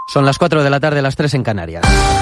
Son las 4 de la tarde, las 3 en Canarias.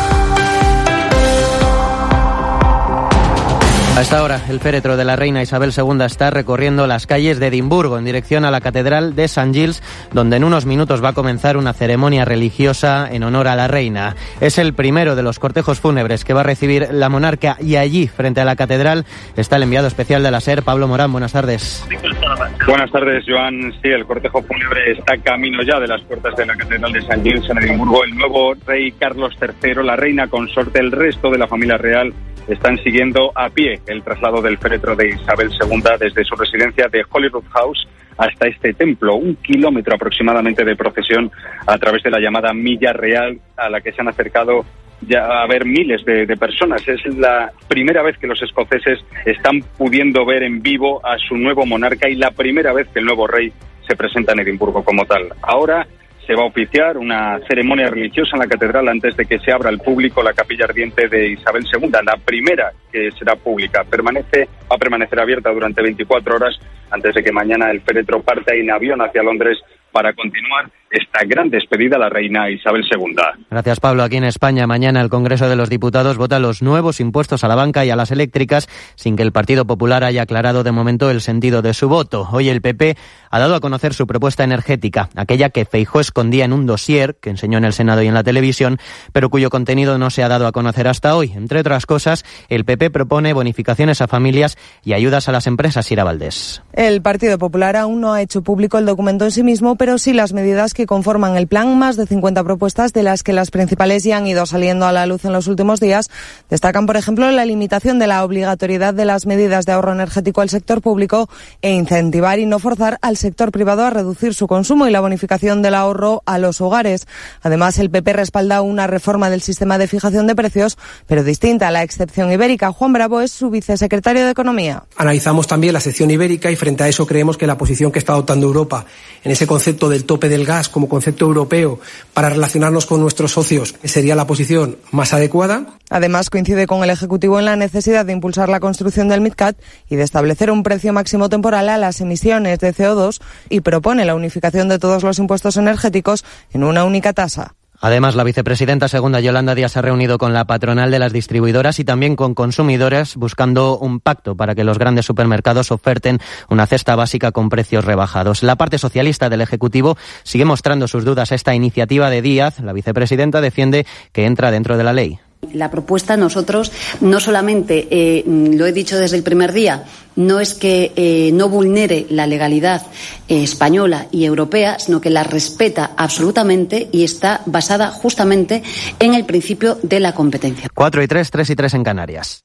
A esta hora, el féretro de la reina Isabel II está recorriendo las calles de Edimburgo en dirección a la Catedral de St. Giles, donde en unos minutos va a comenzar una ceremonia religiosa en honor a la reina. Es el primero de los cortejos fúnebres que va a recibir la monarca y allí, frente a la catedral, está el enviado especial de la SER, Pablo Morán. Buenas tardes. Buenas tardes, Joan. Sí, el cortejo fúnebre está camino ya de las puertas de la Catedral de St. Giles en Edimburgo. El nuevo rey Carlos III, la reina consorte, el resto de la familia real están siguiendo a pie el traslado del féretro de Isabel II desde su residencia de Holyrood House hasta este templo, 1 kilómetro aproximadamente de procesión a través de la llamada Milla Real, a la que se han acercado ya a ver miles de personas. Es la primera vez que los escoceses están pudiendo ver en vivo a su nuevo monarca y la primera vez que el nuevo rey se presenta en Edimburgo como tal. Ahora se va a oficiar una ceremonia religiosa en la catedral antes de que se abra al público la capilla ardiente de Isabel II, la primera que será pública. Va a permanecer abierta durante 24 horas antes de que mañana el féretro parta en avión hacia Londres para continuar esta gran despedida a la reina Isabel II. Gracias, Pablo. Aquí en España, mañana el Congreso de los Diputados vota los nuevos impuestos a la banca y a las eléctricas sin que el Partido Popular haya aclarado de momento el sentido de su voto. Hoy el PP ha dado a conocer su propuesta energética, aquella que Feijóo escondía en un dossier que enseñó en el Senado y en la televisión, pero cuyo contenido no se ha dado a conocer hasta hoy. Entre otras cosas, el PP propone bonificaciones a familias y ayudas a las empresas. Ira Valdés. El Partido Popular aún no ha hecho público el documento en sí mismo, pero sí las medidas que conforman el plan. Más de 50 propuestas, de las que las principales ya han ido saliendo a la luz en los últimos días. Destacan, por ejemplo, la limitación de la obligatoriedad de las medidas de ahorro energético al sector público e incentivar y no forzar al sector privado a reducir su consumo y la bonificación del ahorro a los hogares. Además, el PP respalda una reforma del sistema de fijación de precios, pero distinta a la excepción ibérica. Juan Bravo es su vicesecretario de Economía. Analizamos también la excepción ibérica y frente a eso creemos que la posición que está adoptando Europa en ese concepto del tope del gas como concepto europeo para relacionarnos con nuestros socios sería la posición más adecuada. Además, coincide con el Ejecutivo en la necesidad de impulsar la construcción del MidCat y de establecer un precio máximo temporal a las emisiones de CO2 y propone la unificación de todos los impuestos energéticos en una única tasa. Además, la vicepresidenta segunda, Yolanda Díaz, se ha reunido con la patronal de las distribuidoras y también con consumidores buscando un pacto para que los grandes supermercados oferten una cesta básica con precios rebajados. La parte socialista del Ejecutivo sigue mostrando sus dudas a esta iniciativa de Díaz. La vicepresidenta defiende que entra dentro de la ley. La propuesta, nosotros no solamente, lo he dicho desde el primer día, no es que no vulnere la legalidad española y europea, sino que la respeta absolutamente y está basada justamente en el principio de la competencia. 4 y 3, 3 y 3 en Canarias.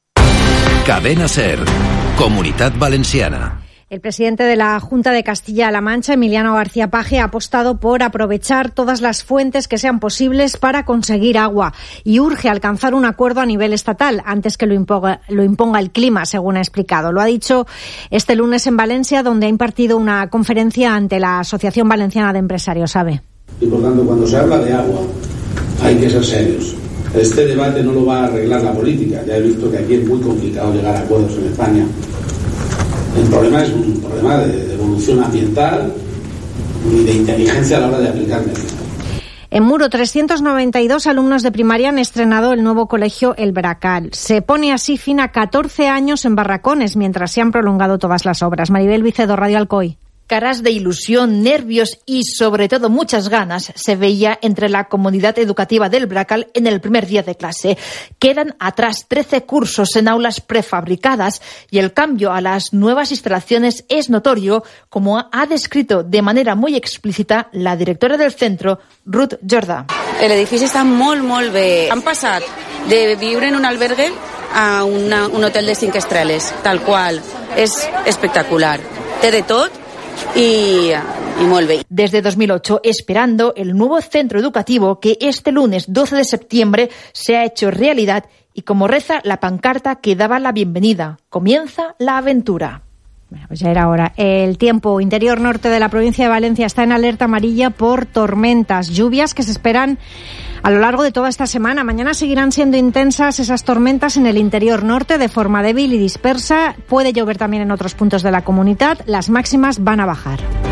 Cadena SER, Comunitat Valenciana. El presidente de la Junta de Castilla-La Mancha, Emiliano García Paje, ha apostado por aprovechar todas las fuentes que sean posibles para conseguir agua y urge alcanzar un acuerdo a nivel estatal antes que lo imponga el clima, según ha explicado. Lo ha dicho este lunes en Valencia, donde ha impartido una conferencia ante la Asociación Valenciana de Empresarios, ¿sabe? Y por tanto, cuando se habla de agua, hay que ser serios. Este debate no lo va a arreglar la política. Ya he visto que aquí es muy complicado llegar a acuerdos en España. El problema es un problema de evolución ambiental y de inteligencia a la hora de aplicar medidas. En Muro, 392 alumnos de primaria han estrenado el nuevo colegio El Bracal. Se pone así fin a 14 años en barracones, mientras se han prolongado todas las obras. Maribel Vicedo, Radio Alcoy. Caras de ilusión, nervios y, sobre todo, muchas ganas se veía entre la comunidad educativa del Bracal en el primer día de clase. Quedan atrás 13 cursos en aulas prefabricadas y el cambio a las nuevas instalaciones es notorio, como ha descrito de manera muy explícita la directora del centro, Ruth Jordà. El edifici està molt bé. Han passat de viure en un albergue a un hotel de 5 estrelles, tal qual. És espectacular. Té de tot y muy bien. Desde 2008, esperando el nuevo centro educativo que este lunes 12 de septiembre se ha hecho realidad y, como reza la pancarta que daba la bienvenida, comienza la aventura. Bueno, pues ya era hora. El tiempo interior norte de la provincia de Valencia está en alerta amarilla por tormentas, lluvias que se esperan a lo largo de toda esta semana. Mañana seguirán siendo intensas esas tormentas en el interior norte de forma débil y dispersa. Puede llover también en otros puntos de la comunidad. Las máximas van a bajar.